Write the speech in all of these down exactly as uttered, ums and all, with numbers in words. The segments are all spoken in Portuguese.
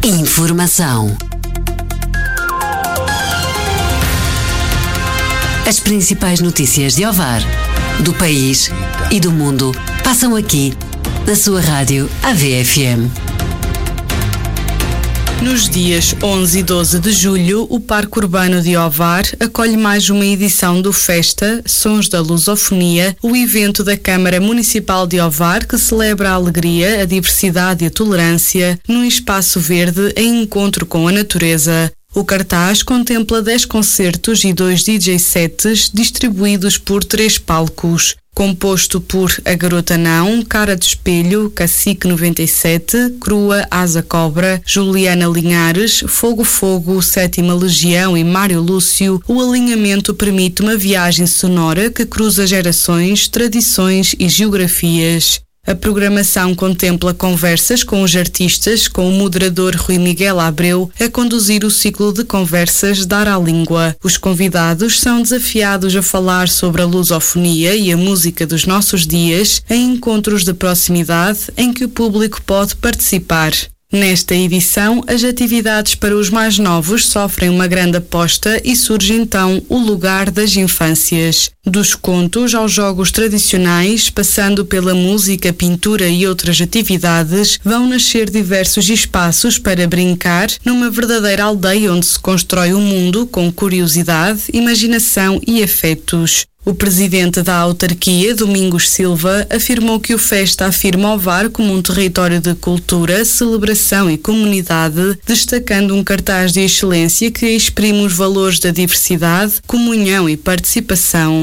Informação. As principais notícias de Ovar, do país e do mundo passam aqui, na sua rádio A V F M. Nos dias onze e doze de julho, o Parque Urbano de Ovar acolhe mais uma edição do Festa Sons da Lusofonia, o evento da Câmara Municipal de Ovar que celebra a alegria, a diversidade e a tolerância num espaço verde em encontro com a natureza. O cartaz contempla dez concertos e dois D J sets distribuídos por três palcos. Composto por A Garota Não, Cara de Espelho, Cacique noventa e sete, Crua, Asa Cobra, Juliana Linhares, Fogo Fogo, Sétima Legião e Mário Lúcio, o alinhamento permite uma viagem sonora que cruza gerações, tradições e geografias. A programação contempla conversas com os artistas, com o moderador Rui Miguel Abreu a conduzir o ciclo de conversas Dar à Língua. Os convidados são desafiados a falar sobre a lusofonia e a música dos nossos dias em encontros de proximidade em que o público pode participar. Nesta edição, as atividades para os mais novos sofrem uma grande aposta e surge então o lugar das infâncias. Dos contos aos jogos tradicionais, passando pela música, pintura e outras atividades, vão nascer diversos espaços para brincar numa verdadeira aldeia onde se constrói um mundo com curiosidade, imaginação e afetos. O presidente da autarquia, Domingos Silva, afirmou que o Festa afirma Ovar como um território de cultura, celebração e comunidade, destacando um cartaz de excelência que exprime os valores da diversidade, comunhão e participação.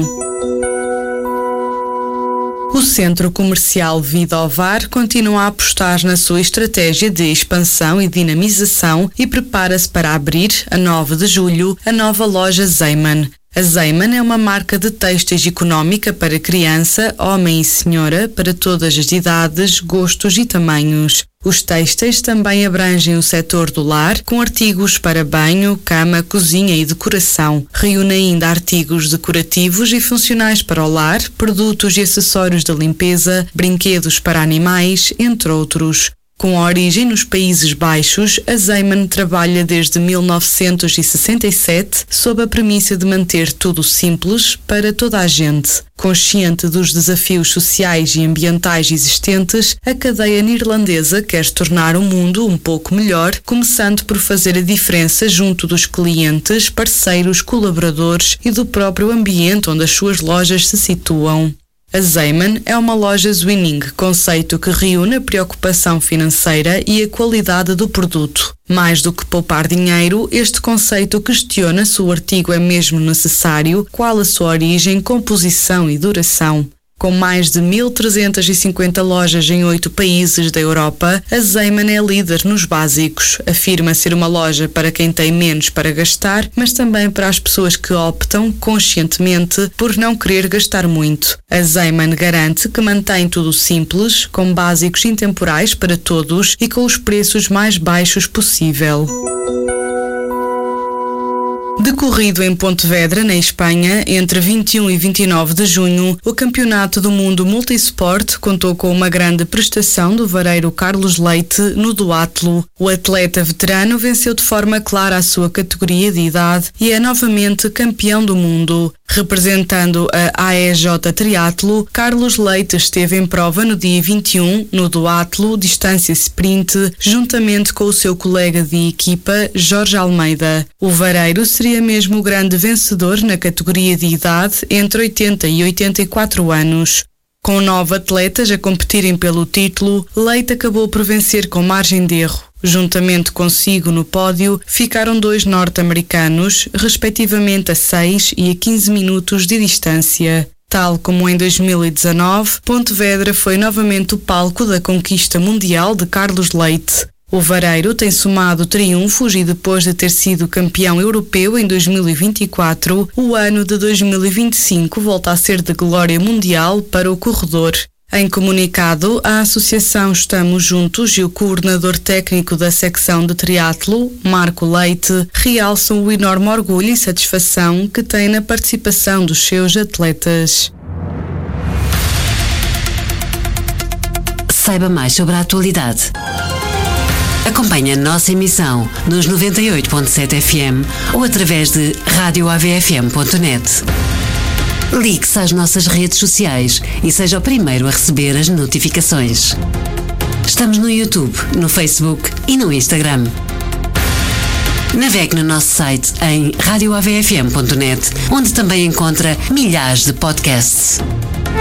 O Centro Comercial Vida Ovar continua a apostar na sua estratégia de expansão e dinamização e prepara-se para abrir, a nove de julho, a nova loja Zeiman. A Zeiman é uma marca de têxteis económica para criança, homem e senhora, para todas as idades, gostos e tamanhos. Os têxteis também abrangem o setor do lar, com artigos para banho, cama, cozinha e decoração. Reúne ainda artigos decorativos e funcionais para o lar, produtos e acessórios de limpeza, brinquedos para animais, entre outros. Com origem nos Países Baixos, a Zeiman trabalha desde mil novecentos e sessenta e sete sob a premissa de manter tudo simples para toda a gente. Consciente dos desafios sociais e ambientais existentes, a cadeia neerlandesa quer tornar o mundo um pouco melhor, começando por fazer a diferença junto dos clientes, parceiros, colaboradores e do próprio ambiente onde as suas lojas se situam. A Zeiman é uma loja Zwinning, conceito que reúne a preocupação financeira e a qualidade do produto. Mais do que poupar dinheiro, este conceito questiona se o artigo é mesmo necessário, qual a sua origem, composição e duração. Com mais de mil trezentas e cinquenta lojas em oito países da Europa, a Zeiman é líder nos básicos. Afirma ser uma loja para quem tem menos para gastar, mas também para as pessoas que optam, conscientemente, por não querer gastar muito. A Zeiman garante que mantém tudo simples, com básicos intemporais para todos e com os preços mais baixos possível. Decorrido em Pontevedra, na Espanha, entre vinte e um e vinte e nove de junho, o Campeonato do Mundo Multisport contou com uma grande prestação do vareiro Carlos Leite no duatlo. O atleta veterano venceu de forma clara a sua categoria de idade e é novamente campeão do mundo. Representando a A E J Triatlo, Carlos Leite esteve em prova no dia vinte e um, no duatlo, distância sprint, juntamente com o seu colega de equipa, Jorge Almeida. O vareiro seria mesmo o grande vencedor na categoria de idade entre oitenta e oitenta e quatro anos. Com nove atletas a competirem pelo título, Leite acabou por vencer com margem de erro. Juntamente consigo no pódio ficaram dois norte-americanos, respectivamente a seis e a quinze minutos de distância. Tal como em dois mil e dezanove, Pontevedra foi novamente o palco da conquista mundial de Carlos Leite. O vareiro tem somado triunfos e depois de ter sido campeão europeu em dois mil e vinte e quatro, o ano de dois mil e vinte e cinco volta a ser de glória mundial para o corredor. Em comunicado, a Associação Estamos Juntos e o coordenador técnico da secção de triatlo, Marco Leite, realçam o enorme orgulho e satisfação que tem na participação dos seus atletas. Saiba mais sobre a atualidade. Acompanhe a nossa emissão nos noventa e oito ponto sete F M ou através de rádio A V F M ponto net. Ligue-se às nossas redes sociais e seja o primeiro a receber as notificações. Estamos no YouTube, no Facebook e no Instagram. Navegue no nosso site em rádio A V F M ponto net, onde também encontra milhares de podcasts.